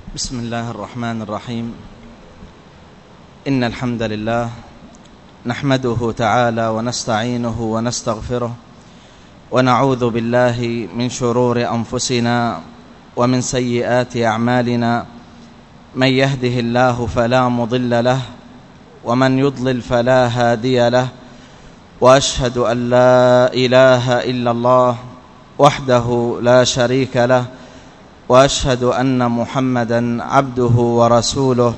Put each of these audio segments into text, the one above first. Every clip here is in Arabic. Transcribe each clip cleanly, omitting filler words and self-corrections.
بسم الله الرحمن الرحيم. إن الحمد لله نحمده تعالى ونستعينه ونستغفره ونعوذ بالله من شرور أنفسنا ومن سيئات أعمالنا، من يهده الله فلا مضل له ومن يضلل فلا هادي له، وأشهد أن لا إله إلا الله وحده لا شريك له، وأشهد أن محمدا عبده ورسوله.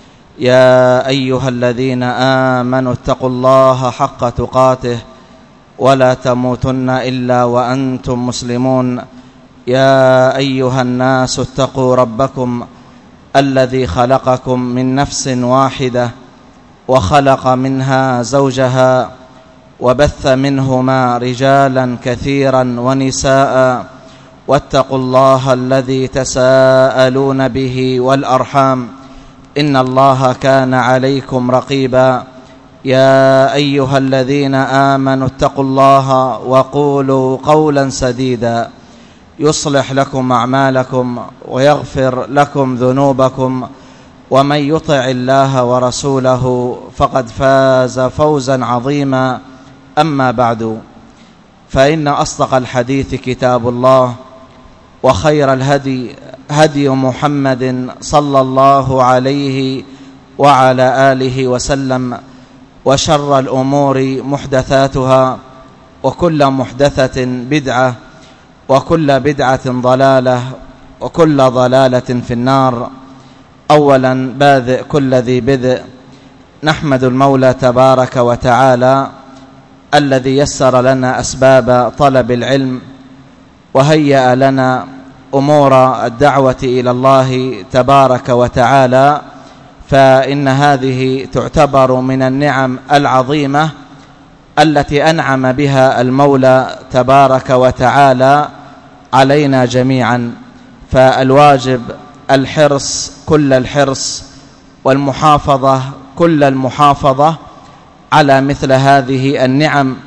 يا أيها الذين آمنوا اتقوا الله حق تقاته ولا تموتن إلا وأنتم مسلمون. يا أيها الناس اتقوا ربكم الذي خلقكم من نفس واحدة وخلق منها زوجها وبث منهما رجالا كثيرا ونساء، واتقوا الله الذي تساءلون به والأرحام إن الله كان عليكم رقيبا. يا أيها الذين آمنوا اتقوا الله وقولوا قولا سديدا يصلح لكم أعمالكم ويغفر لكم ذنوبكم، ومن يطع الله ورسوله فقد فاز فوزا عظيما. أما بعد، فإن أصدق الحديث كتاب الله، وخير الهدي هدي محمد صلى الله عليه وعلى آله وسلم، وشر الأمور محدثاتها، وكل محدثة بدعة، وكل بدعة ضلالة، وكل ضلالة في النار. أولا باذئ كل ذي بدء، نحمد المولى تبارك وتعالى الذي يسر لنا أسباب طلب العلم وهيأ لنا أمور الدعوة إلى الله تبارك وتعالى، فإن هذه تعتبر من النعم العظيمة التي أنعم بها المولى تبارك وتعالى علينا جميعا. فالواجب الحرص كل الحرص والمحافظة كل المحافظة على مثل هذه النعم،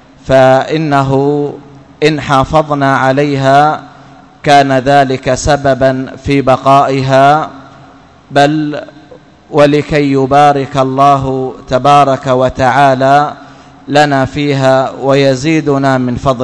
فإنه إن حافظنا عليها كان ذلك سببا في بقائها، بل ولكي يبارك الله تبارك وتعالى لنا فيها ويزيدنا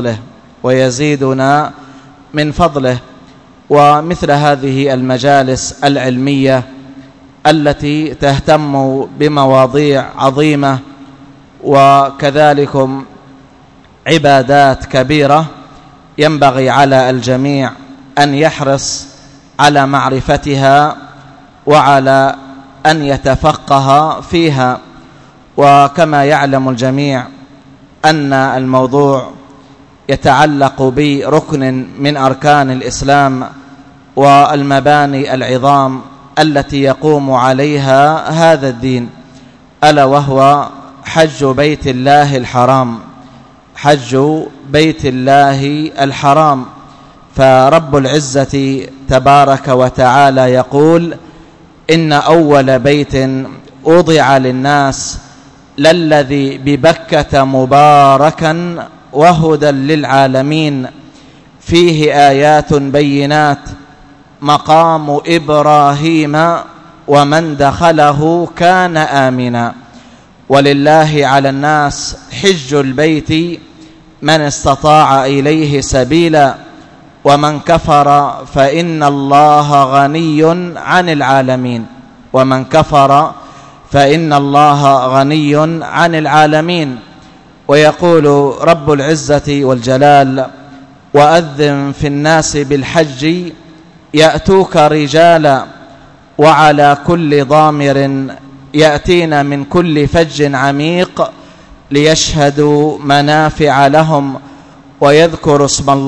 من فضله. ومثل هذه المجالس العلمية التي تهتم بمواضيع عظيمة وكذلك عبادات كبيرة، ينبغي على الجميع أن يحرص على معرفتها وعلى أن يتفقه فيها. وكما يعلم الجميع أن الموضوع يتعلق بركن من أركان الإسلام والمباني العظام التي يقوم عليها هذا الدين، ألا وهو حج بيت الله الحرام. حج بيت الله الحرام. فرب العزة تبارك وتعالى يقول: إن أول بيت وضع للناس للذي ببكة مباركا وهدى للعالمين، فيه آيات بينات مقام إبراهيم ومن دخله كان آمنا، ولله على الناس حج البيت من استطاع إليه سبيلا، ومن كفر فإن الله غني عن العالمين. ومن كفر فإن الله غني عن العالمين. ويقول رب العزة والجلال: وأذن في الناس بالحج يأتوك رجالا وعلى كل ضامر يأتين من كل فج عميق ليشهدوا منافع لهم ويذكروا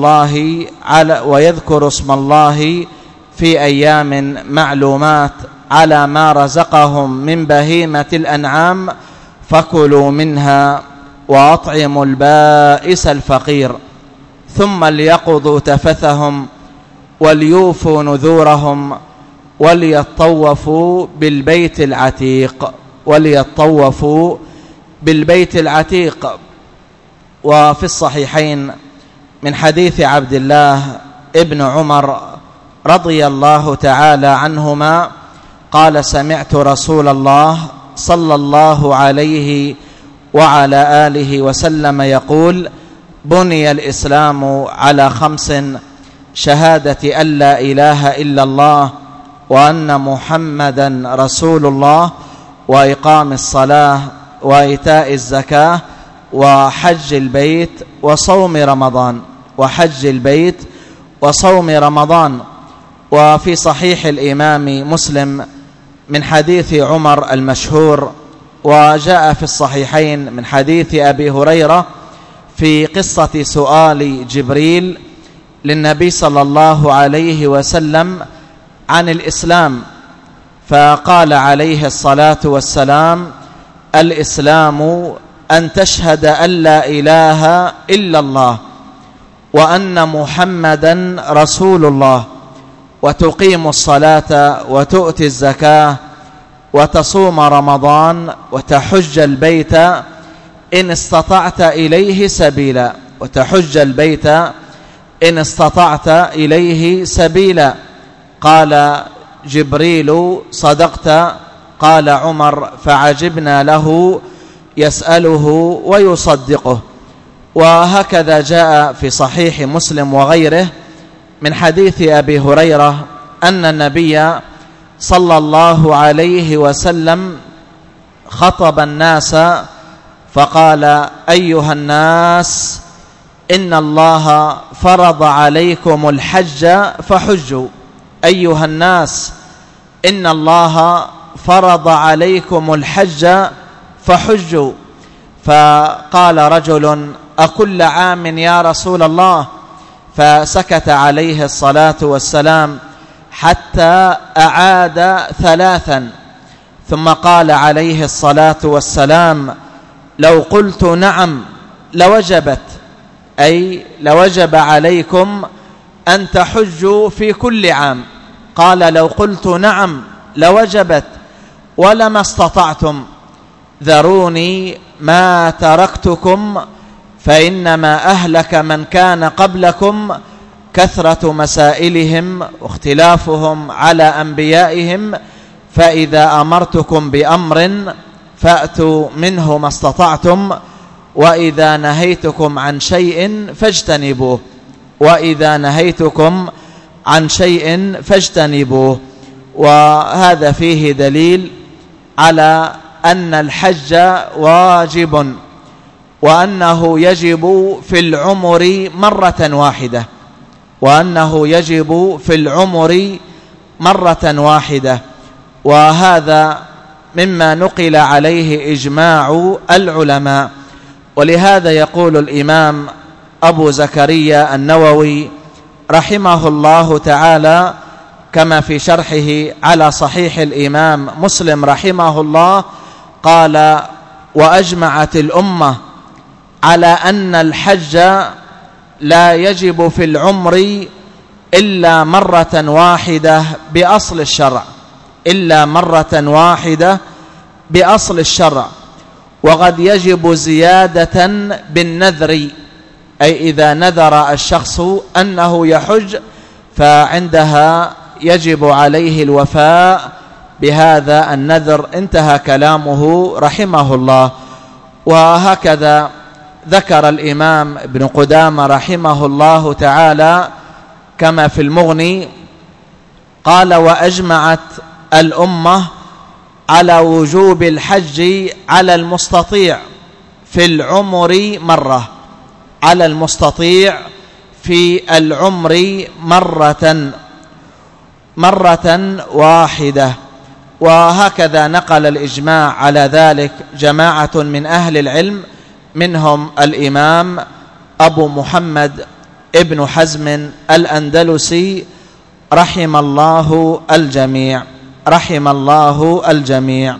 اسم الله في أيام معلومات على ما رزقهم من بهيمة الأنعام، فكلوا منها وأطعموا البائس الفقير، ثم ليقضوا تفثهم وليوفوا نذورهم وليطوفوا بالبيت العتيق. وفي الصحيحين من حديث عبد الله ابن عمر رضي الله تعالى عنهما قال: سمعت رسول الله صلى الله عليه وعلى آله وسلم يقول: بني الإسلام على 5: شهادة أن لا إله إلا الله وأن محمدا رسول الله، وإقام الصلاة، وإيتاء الزكاة، وحج البيت، وصوم رمضان. وحج البيت وصوم رمضان. وفي صحيح الإمام مسلم من حديث عمر المشهور، وجاء في الصحيحين من حديث أبي هريرة في قصة سؤال جبريل للنبي صلى الله عليه وسلم عن الإسلام، فقال عليه الصلاة والسلام: الإسلام أن تشهد أن لا إله إلا الله وأن محمدا رسول الله، وتقيم الصلاة، وتؤتي الزكاة، وتصوم رمضان، وتحج البيت إن استطعت إليه سبيلا. وتحج البيت إن استطعت إليه سبيلا. قال جبريل: صدقت. قال عمر: فعجبنا له يسأله ويصدقه. وهكذا جاء في صحيح مسلم وغيره من حديث أبي هريرة أن النبي صلى الله عليه وسلم خطب الناس فقال: أيها الناس، إن الله فرض عليكم الحج فحجوا. أيها الناس، إن الله فرض عليكم الحج فحجوا. فقال رجل: أكل عام يا رسول الله؟ فسكت عليه الصلاة والسلام حتى أعاد 3، ثم قال عليه الصلاة والسلام: لو قلت نعم لوجبت، أي لوجب عليكم أن تحجوا في كل عام. قال: لو قلت نعم لوجبت ولما استطعتم. ذروني ما تركتكم، فإنما أهلك من كان قبلكم كثرة مسائلهم واختلافهم على أنبيائهم، فإذا أمرتكم بأمر فأتوا منه ما استطعتم، وإذا نهيتكم عن شيء فاجتنبوه. وإذا نهيتكم عن شيء فاجتنبوه. وهذا فيه دليل على أن الحج واجب، وأنه يجب في العمر مرة واحدة، وأنه يجب في العمر مرة واحدة. وهذا مما نقل عليه إجماع العلماء. ولهذا يقول الإمام أبو زكريا النووي رحمه الله تعالى كما في شرحه على صحيح الإمام مسلم رحمه الله قال: وأجمعت الأمة على أن الحج لا يجب في العمر إلا مرة واحدة بأصل الشرع، إلا مرة واحدة بأصل الشرع. وقد يجب زيادة بالنذر، أي إذا نذر الشخص أنه يحج فعندها يجب عليه الوفاء بهذا النذر. انتهى كلامه رحمه الله. وهكذا ذكر الإمام ابن قدامة رحمه الله تعالى كما في المغني قال: وأجمعت الأمة على وجوب الحج على المستطيع في العمر مرة، على المستطيع في العمر مرة واحدة. وهكذا نقل الإجماع على ذلك جماعة من أهل العلم، منهم الإمام أبو محمد ابن حزم الأندلسي رحم الله الجميع، رحم الله الجميع.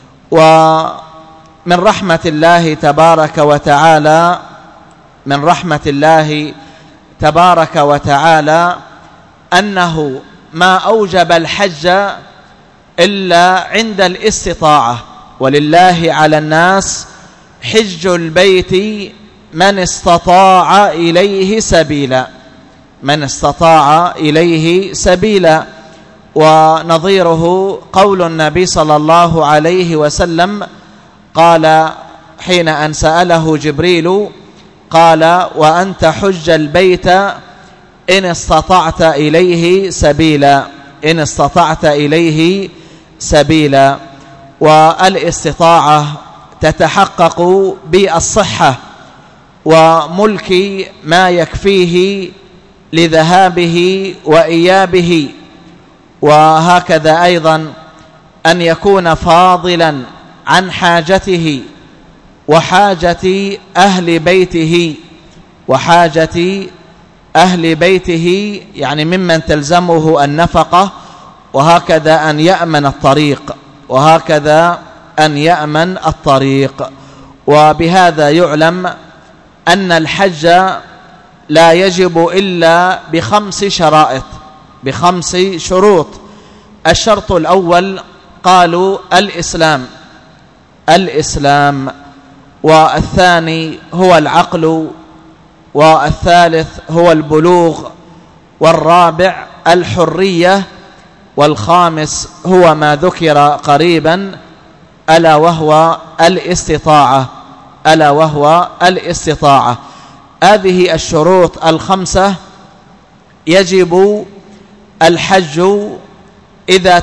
ومن رحمة الله تبارك وتعالى، من رحمة الله تبارك وتعالى أنه ما أوجب الحج إلا عند الاستطاعة. ولله على الناس حج البيت من استطاع إليه سبيلا. من استطاع إليه سبيلا. ونظيره قول النبي صلى الله عليه وسلم قال حين أن سأله جبريل قال وأن تحج البيت إن استطعت إليه سبيلا، إن استطعت إليه سبيلا. والاستطاعة تتحقق بالصحة وملك ما يكفيه لذهابه وإيابه، وهكذا أيضا أن يكون فاضلا عن حاجته وحاجة أهل بيته، وحاجة أهل بيته يعني ممن تلزمه النفقة، وهكذا أن يأمن الطريق، وهكذا أن يأمن الطريق. وبهذا يعلم أن الحج لا يجب إلا ب5 شرائط، ب5 شروط. الشرط الأول قالوا الإسلام، والثاني هو العقل، والثالث هو البلوغ، والرابع الحرية، والخامس هو ما ذكر قريبا ألا وهو الاستطاعة. هذه الشروط ال5 يجب الحج إذا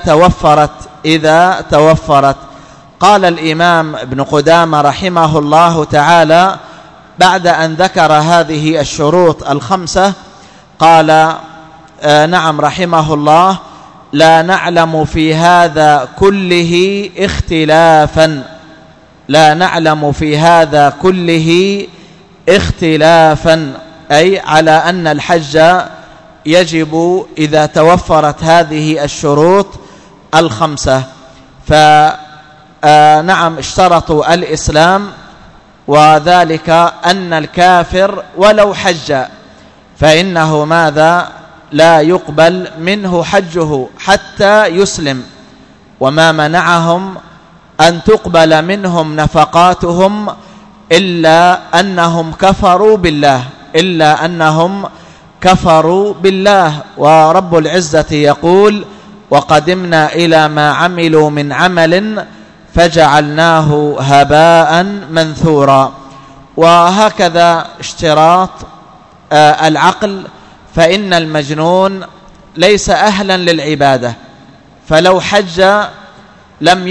توفرت. قال الإمام ابن قدامة رحمه الله تعالى بعد أن ذكر هذه الشروط ال5 قال نعم رحمه الله لا نعلم في هذا كله اختلافا، لا نعلم في هذا كله اختلافا، أي على أن الحج يجب إذا توفرت هذه الشروط ال5. فنعم اشترطوا الإسلام، وذلك أن الكافر ولو حج فإنه ماذا؟ لا يقبل منه حجه حتى يسلم. وما منعهم أن تقبل منهم نفقاتهم إلا أنهم كفروا بالله. ورب العزة يقول وقدمنا إلى ما عملوا من عمل فجعلناه هباء منثورا. وهكذا اشتراط العقل، فإن المجنون ليس أهلا للعبادة، فلو حج لم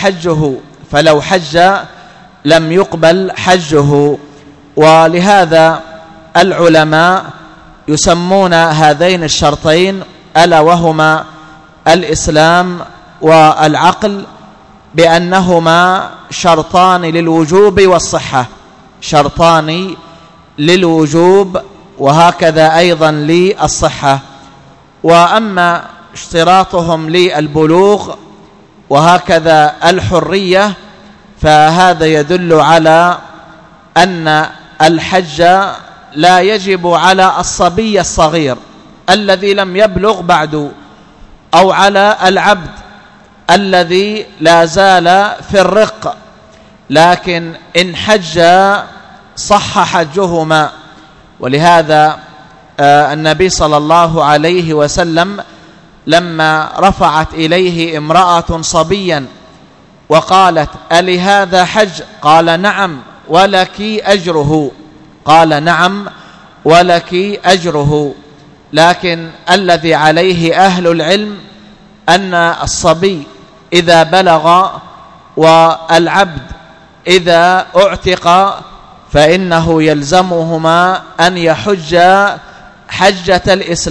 يقبل حجه. ولهذا العلماء يسمون هذين الشرطين ألا وهما الإسلام والعقل بأنهما شرطان للوجوب والصحة، شرطان للوجوب وهكذا أيضا للصحة. وأما اشتراطهم للبلوغ وهكذا الحرية فهذا يدل على أن الحج لا يجب على الصبي الصغير الذي لم يبلغ بعد، أو على العبد الذي لا زال في الرق، لكن إن حج صح حجهما. ولهذا النبي صلى الله عليه وسلم لما رفعت إليه امرأة صبيا وقالت ألهذا حج؟ قال نعم ولك أجره. لكن الذي عليه أهل العلم أن الصبي إذا بلغ والعبد إذا اعتق فإنه يلزمهما أن يحج حجة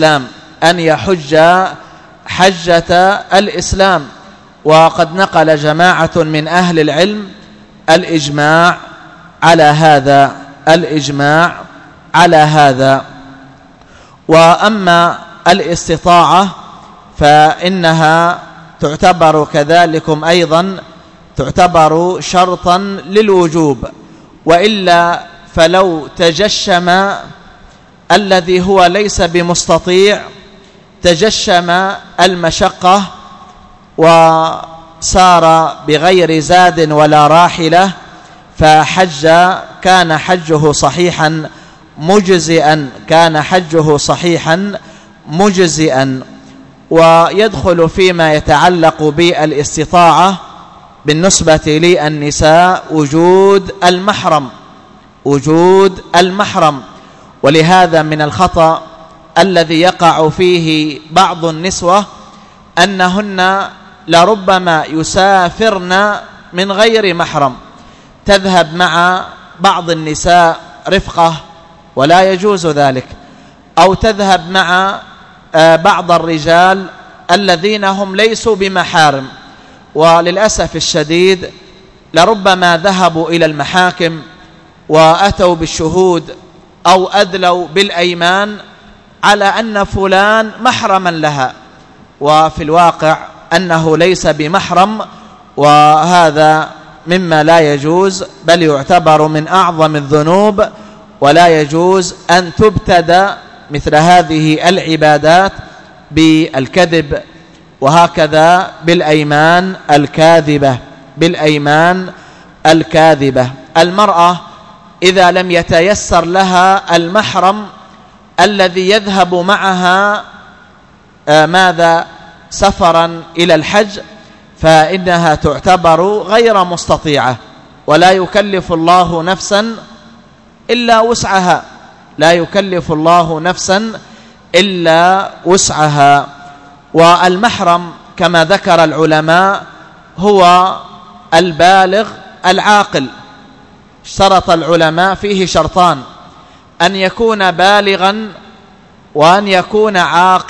الإسلام. وقد نقل جماعة من أهل العلم الإجماع على هذا. وأما الاستطاعة فإنها تعتبر كذلكم أيضا تعتبر شرطا للوجوب، وإلا فلو تجشم الذي هو ليس بمستطيع تجشم المشقة وسار بغير زاد ولا راحلة فحج كان حجه صحيحا مجزئا، كان حجه صحيحا مجزئا. ويدخل فيما يتعلق بالاستطاعة بالنسبة للنساء وجود المحرم. ولهذا من الخطأ الذي يقع فيه بعض النسوة أنهن لربما يسافرن من غير محرم، تذهب مع بعض النساء رفقة ولا يجوز ذلك، أو تذهب مع بعض الرجال الذين هم ليسوا بمحارم. وللأسف الشديد لربما ذهبوا إلى المحاكم وأتوا بالشهود أو أدلوا بالأيمان على أن فلان محرما لها، وفي الواقع أنه ليس بمحرم، وهذا مما لا يجوز، بل يعتبر من أعظم الذنوب، ولا يجوز أن تبتدى مثل هذه العبادات بالكذب، وهكذا بالأيمان الكاذبة. المرأة إذا لم يتيسر لها المحرم الذي يذهب معها سفرا إلى الحج، فإنها تعتبر غير مستطيعة، ولا يكلف الله نفسا إلا وسعها. والمحرم كما ذكر العلماء هو البالغ العاقل. اشترط العلماء فيه شرطان: أن يكون بالغا وأن يكون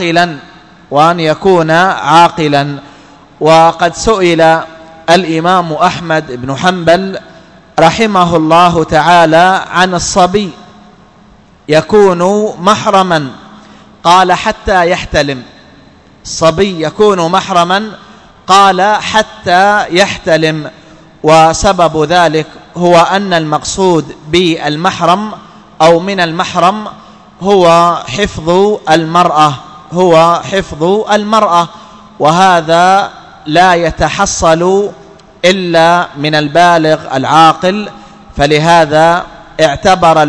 عاقلا. وقد سئل الإمام أحمد بن حنبل رحمه الله تعالى عن الصبي يكون محرما، قال حتى يحتلم. الصبي يكون محرما قال حتى يحتلم. وسبب ذلك هو أن المقصود بالمحرم أو من المحرم هو حفظ المرأة، وهذا لا يتحصل إلا من البالغ العاقل، فلهذا اعتبر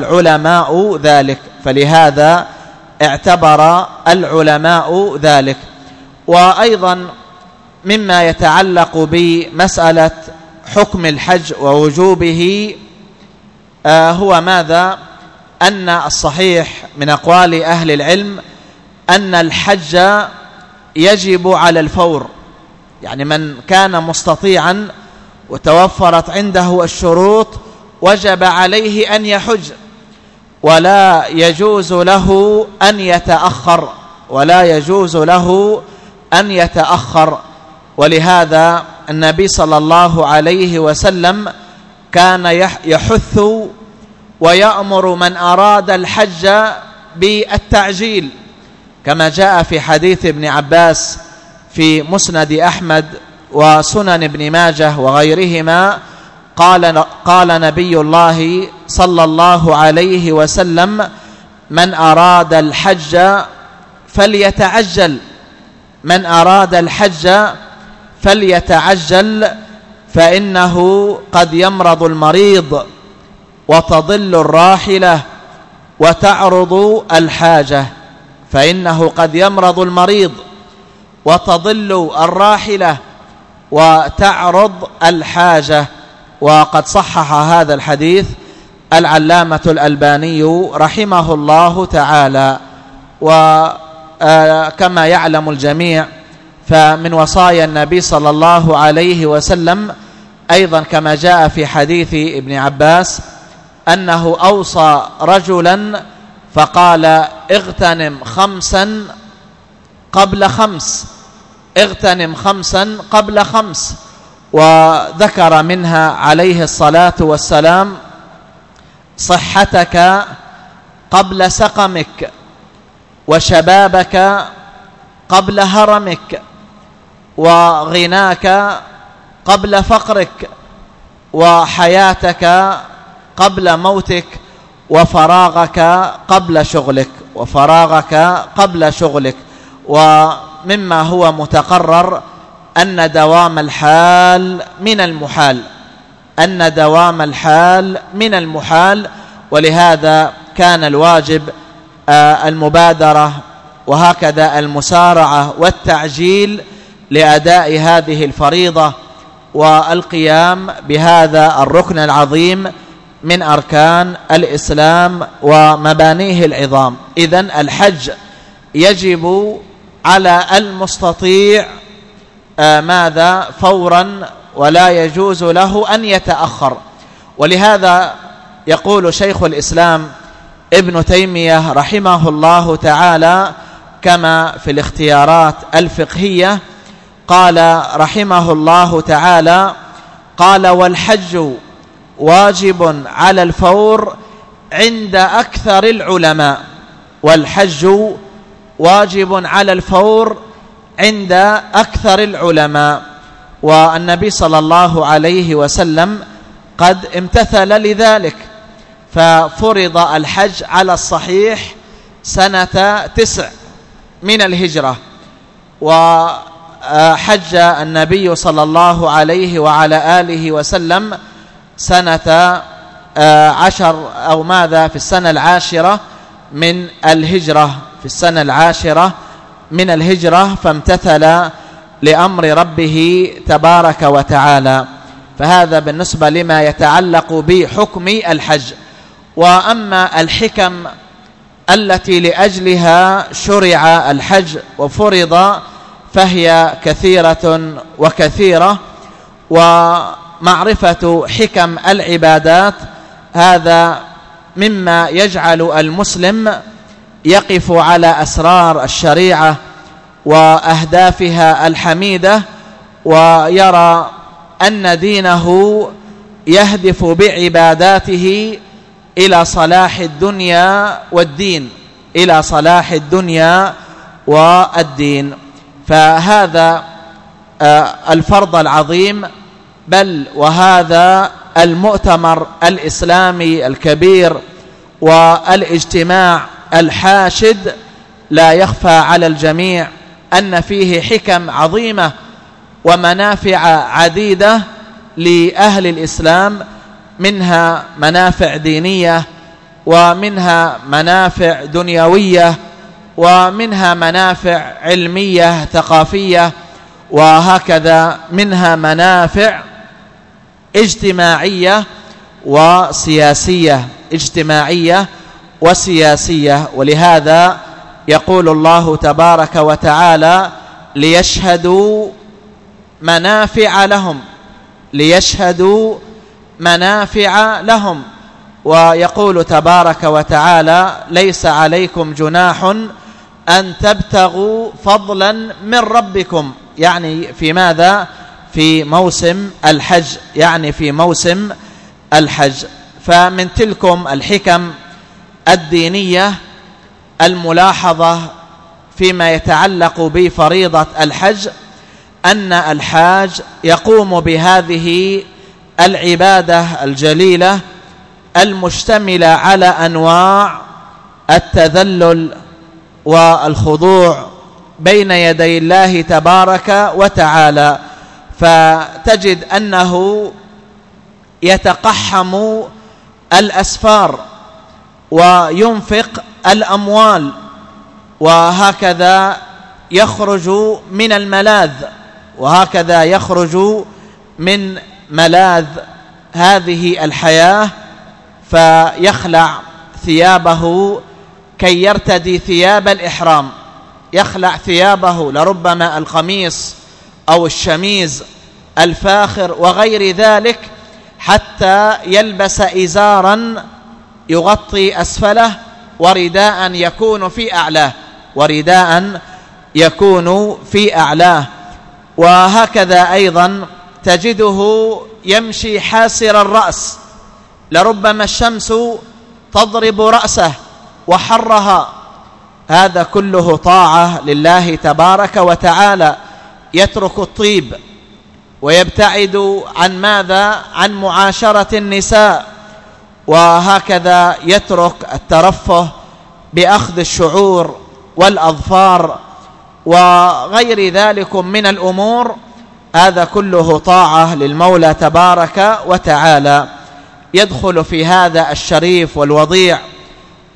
العلماء ذلك. وأيضا مما يتعلق بمسألة حكم الحج ووجوبه هو أن الصحيح من أقوال أهل العلم أن الحج يجب على الفور، يعني من كان مستطيعا وتوفرت عنده الشروط وجب عليه أن يحج، ولا يجوز له أن يتأخر. ولهذا النبي صلى الله عليه وسلم كان يحث ويأمر من أراد الحج بالتعجيل، كما جاء في حديث ابن عباس في مسند أحمد وسنن ابن ماجه وغيرهما، قال نبي الله صلى الله عليه وسلم: من أراد الحج فليتعجل فإنه قد يمرض المريض وتضل الراحلة وتعرض الحاجة. فإنه قد يمرض المريض وتضل الراحلة وتعرض الحاجة. وقد صحح هذا الحديث العلامة الألباني رحمه الله تعالى. وكما يعلم الجميع فمن وصايا النبي صلى الله عليه وسلم أيضا كما جاء في حديث ابن عباس أنه أوصى رجلا فقال: اغتنم خمسا قبل خمس. وذكر منها عليه الصلاة والسلام: صحتك قبل سقمك، وشبابك قبل هرمك، وغناك قبل فقرك، وحياتك قبل موتك، وفراغك قبل شغلك. ومما هو متقرر أن دوام الحال من المحال، ولهذا كان الواجب المبادرة وهكذا المسارعة والتعجيل لأداء هذه الفريضة والقيام بهذا الركن العظيم من أركان الإسلام ومبانيه العظام. إذن الحج يجب على المستطيع ماذا؟ فورا، ولا يجوز له أن يتأخر. ولهذا يقول شيخ الإسلام ابن تيمية رحمه الله تعالى كما في الاختيارات الفقهية، قال رحمه الله تعالى: قال: والحج واجب على الفور عند أكثر العلماء. والحج واجب على الفور عند أكثر العلماء. والنبي صلى الله عليه وسلم قد امتثل لذلك، ففرض الحج على الصحيح سنة 9 من الهجرة، وحج النبي صلى الله عليه وعلى آله وسلم سنة 10 أو ماذا في السنة 10 من الهجرة، في السنة 10 من الهجرة، فامتثل لأمر ربه تبارك وتعالى. فهذا بالنسبة لما يتعلق بحكم الحج. وأما الحكم التي لأجلها شرع الحج وفرض فهي كثيرة وكثيرة، ومعرفة حكم العبادات هذا مما يجعل المسلم يقف على أسرار الشريعة وأهدافها الحميدة، ويرى أن دينه يهدف بعباداته إلى صلاح الدنيا والدين، إلى صلاح الدنيا والدين. فهذا الفرض العظيم، بل وهذا المؤتمر الإسلامي الكبير والاجتماع الحاشد لا يخفى على الجميع أن فيه حكم عظيمة ومنافع عديدة لأهل الإسلام، منها منافع دينية، ومنها منافع دنيوية، ومنها منافع علمية ثقافية، وهكذا منها منافع اجتماعية وسياسية، اجتماعية وسياسية. ولهذا يقول الله تبارك وتعالى: ليشهدوا منافع لهم، ليشهدوا منافع لهم. ويقول تبارك وتعالى: ليس عليكم جناح أن تبتغوا فضلا من ربكم، يعني في ماذا؟ في موسم الحج، يعني في موسم الحج. فمن تلكم الحكم الدينية الملاحظة فيما يتعلق بفريضة الحج أن الحاج يقوم بهذه العبادة الجليلة المشتملة على أنواع التذلل والخضوع بين يدي الله تبارك وتعالى. فتجد أنه يتقحم الأسفار وينفق الأموال، وهكذا يخرج من الملاذ، وهكذا يخرج من ملاذ هذه الحياة، فيخلع ثيابه كي يرتدي ثياب الإحرام، يخلع ثيابه لربما القميص أو الشميز الفاخر وغير ذلك، حتى يلبس إزارا يغطي أسفله ورداء يكون في أعلاه، ورداء يكون في أعلاه. وهكذا أيضا تجده يمشي حاسر الرأس، لربما الشمس تضرب رأسه وحرها. هذا كله طاعة لله تبارك وتعالى. يترك الطيب ويبتعد عن ماذا؟ عن معاشرة النساء، وهكذا يترك الترفه بأخذ الشعور والأظفار وغير ذلك من الأمور. هذا كله طاعة للمولى تبارك وتعالى. يدخل في هذا الشريف والوضيع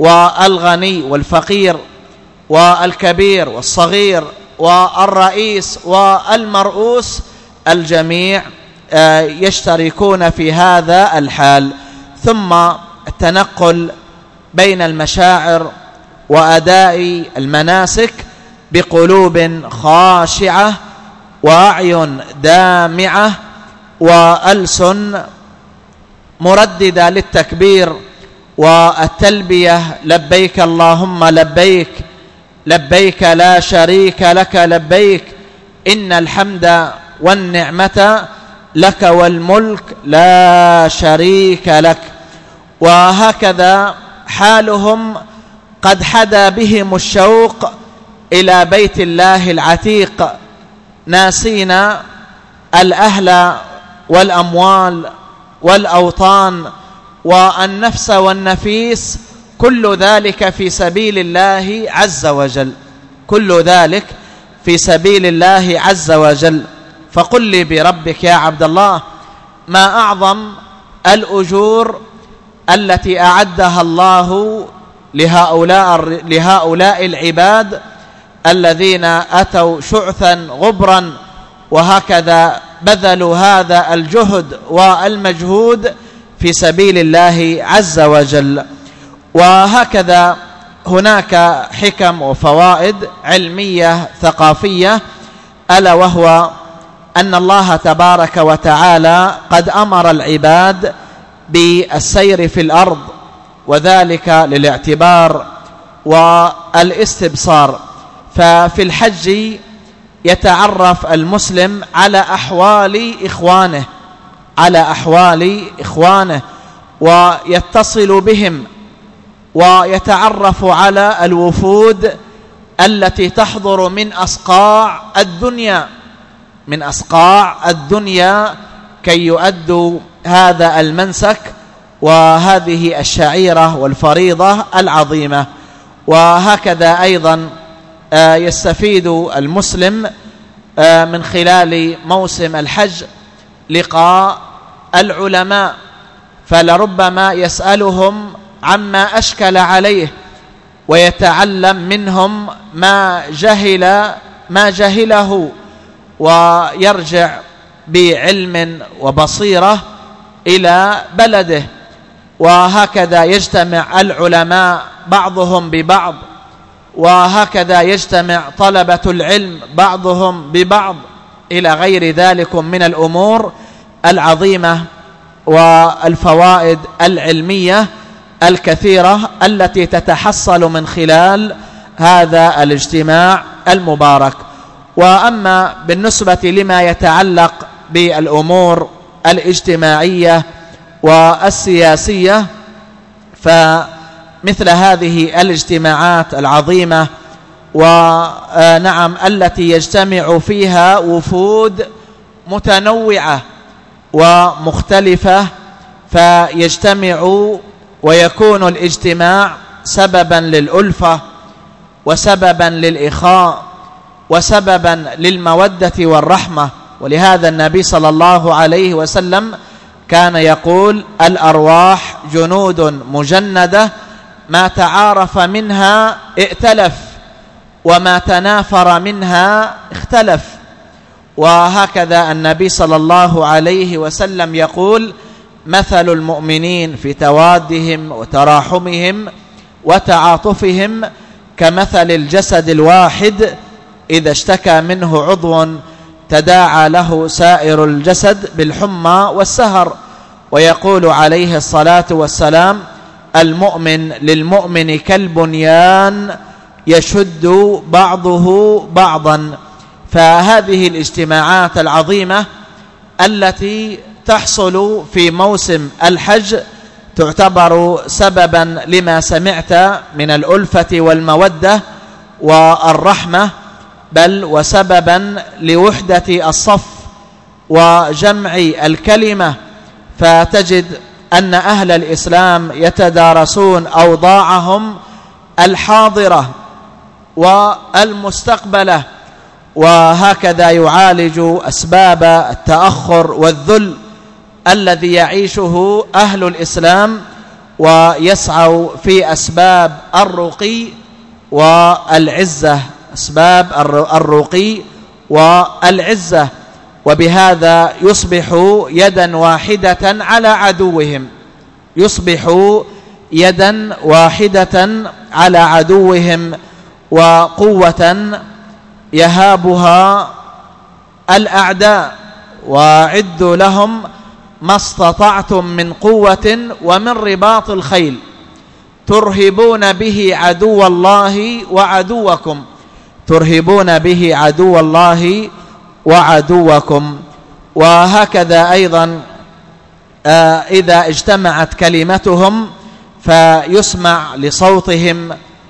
والغني والفقير والكبير والصغير والرئيس والمرؤوس، الجميع يشتركون في هذا الحال. ثم التنقل بين المشاعر وأداء المناسك بقلوب خاشعة وأعين دامعة وألسن مرددة للتكبير والتلبية: لبيك اللهم لبيك، لبيك لا شريك لك لبيك، إن الحمد والنعمة لك والملك لا شريك لك. وهكذا حالهم قد حدا بهم الشوق إلى بيت الله العتيق، ناسين الأهل والأموال والأوطان والنفس والنفيس، كل ذلك في سبيل الله عز وجل، كل ذلك في سبيل الله عز وجل. فقل لي بربك يا عبد الله، ما أعظم الأجور التي أعدها الله لهؤلاء العباد الذين أتوا شعثا غبرا، وهكذا بذلوا هذا الجهد والمجهود في سبيل الله عز وجل. وهكذا هناك حكم وفوائد علمية ثقافية، ألا وهو أن الله تبارك وتعالى قد أمر العباد بالسير في الأرض، وذلك للاعتبار والاستبصار. ففي الحج يتعرف المسلم على أحوال إخوانه ويتصل بهم، ويتعرف على الوفود التي تحضر من أصقاع الدنيا كي يؤدوا هذا المنسك وهذه الشعيرة والفريضة العظيمة. وهكذا أيضا يستفيد المسلم من خلال موسم الحج لقاء العلماء، فلربما يسألهم عما أشكل عليه ويتعلم منهم ما جهله ويرجع بعلم وبصيرة إلى بلده. وهكذا يجتمع العلماء بعضهم ببعض، وهكذا يجتمع طلبة العلم بعضهم ببعض، إلى غير ذلك من الأمور العظيمة والفوائد العلمية الكثيرة التي تتحصل من خلال هذا الاجتماع المبارك. وأما بالنسبة لما يتعلق بالأمور الاجتماعية والسياسية، فمثل هذه الاجتماعات العظيمة ونعم التي يجتمع فيها وفود متنوعة ومختلفة، فيجتمع ويكون الاجتماع سببا للألفة وسببا للإخاء وسببا للمودة والرحمة. ولهذا النبي صلى الله عليه وسلم كان يقول: الأرواح جنود مجندة، ما تعارف منها ائتلف وما تنافر منها اختلف. وهكذا النبي صلى الله عليه وسلم يقول: مثل المؤمنين في توادهم وتراحمهم وتعاطفهم كمثل الجسد الواحد إذا اشتكى منه عضو تداعى له سائر الجسد بالحمى والسهر. ويقول عليه الصلاة والسلام: المؤمن للمؤمن كالبنيان يشد بعضه بعضا. فهذه الاجتماعات العظيمة التي تحصل في موسم الحج تعتبر سببا لما سمعت من الألفة والمودة والرحمة، بل وسببا لوحدة الصف وجمع الكلمة. فتجد أن أهل الإسلام يتدارسون أوضاعهم الحاضرة والمستقبلة، وهكذا يعالج أسباب التأخر والذل الذي يعيشه أهل الإسلام، ويسعوا في أسباب الرقي والعزة، أسباب الرقي والعزة، وبهذا يصبحوا يدا واحدة على عدوهم، يصبحوا يدا واحدة على عدوهم وقوة يهابها الأعداء. وأعدوا لهم ما استطعتم من قوة ومن رباط الخيل ترهبون به عدو الله وعدوكم، ترهبون به عدو الله وعدوكم. وهكذا أيضا إذا اجتمعت كلمتهم فيسمع لصوتهم،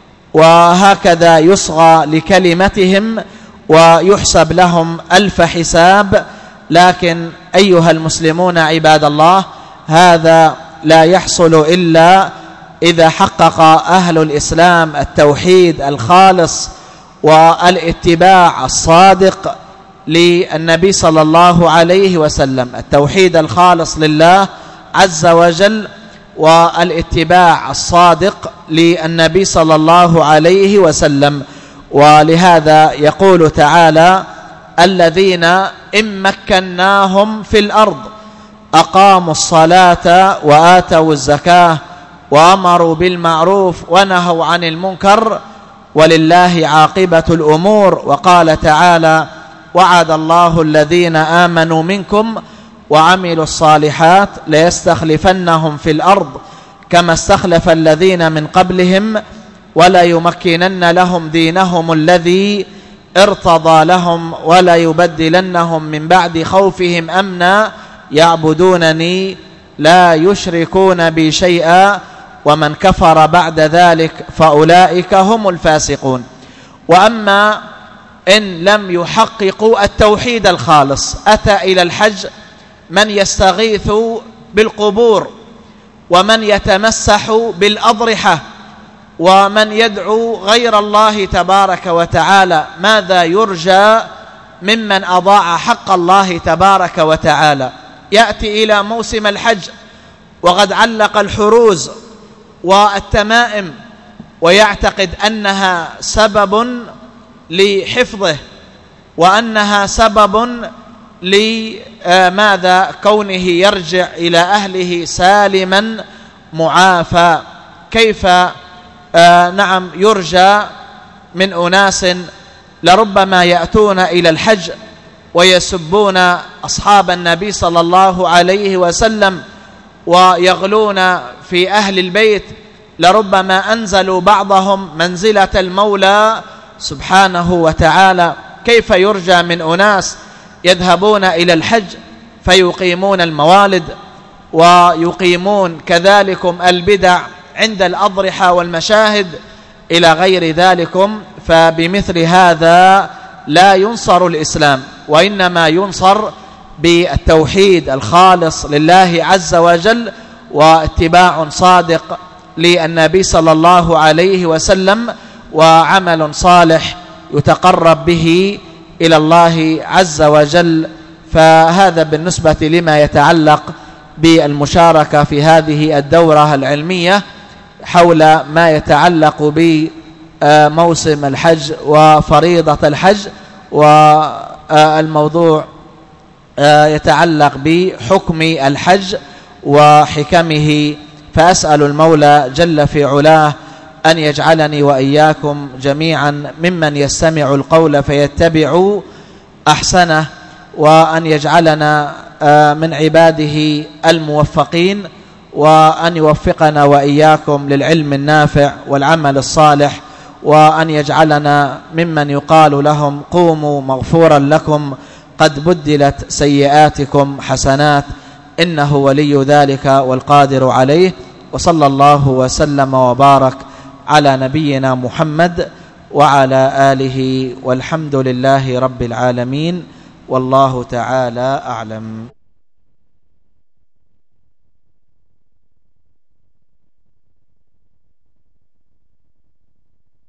وهكذا يصغى لكلمتهم ويحسب لهم ألف حساب. لكن أيها المسلمون عباد الله، هذا لا يحصل إلا إذا حقق أهل الإسلام التوحيد الخالص والاتباع الصادق للنبي صلى الله عليه وسلم، التوحيد الخالص لله عز وجل والاتباع الصادق للنبي صلى الله عليه وسلم. ولهذا يقول تعالى: الذين إن مكناهم في الأرض أقاموا الصلاة وآتوا الزكاة وأمروا بالمعروف ونهوا عن المنكر ولله عاقبة الأمور. وقال تعالى: وعد الله الذين آمنوا منكم وعملوا الصالحات ليستخلفنهم في الأرض كما استخلف الذين من قبلهم ولا يمكنن لهم دينهم الذي ارتضى لهم ولا يبدلنهم من بعد خوفهم أمنا يعبدونني لا يشركون بي شيئا ومن كفر بعد ذلك فأولئك هم الفاسقون. وأما إن لم يحققوا التوحيد الخالص، أتى إلى الحج من يستغيث بالقبور ومن يتمسح بالأضرحة ومن يدعو غير الله تبارك وتعالى. ماذا يرجى ممن أضاع حق الله تبارك وتعالى؟ يأتي إلى موسم الحج وقد علق الحروز والتمائم ويعتقد أنها سبب لحفظه وأنها سبب لماذا كونه يرجع إلى أهله سالما معافى. كيف نعم يرجى من أناس لربما يأتون إلى الحج ويسبون أصحاب النبي صلى الله عليه وسلم ويغلون في أهل البيت، لربما أنزلوا بعضهم منزلة المولى سبحانه وتعالى. كيف يرجى من أناس يذهبون إلى الحج فيقيمون الموالد ويقيمون كذلكم البدع عند الأضرحة والمشاهد إلى غير ذلكم؟ فبمثل هذا لا ينصر الإسلام، وإنما ينصر بالتوحيد الخالص لله عز وجل واتباع صادق للنبي صلى الله عليه وسلم وعمل صالح يتقرب به إلى الله عز وجل. فهذا بالنسبة لما يتعلق بالمشاركة في هذه الدورة العلمية حول ما يتعلق بموسم الحج وفريضة الحج، والموضوع يتعلق بحكم الحج وحكمه. فأسأل المولى جل في علاه أن يجعلني وإياكم جميعا ممن يستمع القول فيتبع أحسنه، وأن يجعلنا من عباده الموفقين، وأن يوفقنا وإياكم للعلم النافع والعمل الصالح، وأن يجعلنا ممن يقال لهم قوموا مغفورا لكم قد بدلت سيئاتكم حسنات، إنه ولي ذلك والقادر عليه. وصلى الله وسلم وبارك على نبينا محمد وعلى آله، والحمد لله رب العالمين، والله تعالى أعلم.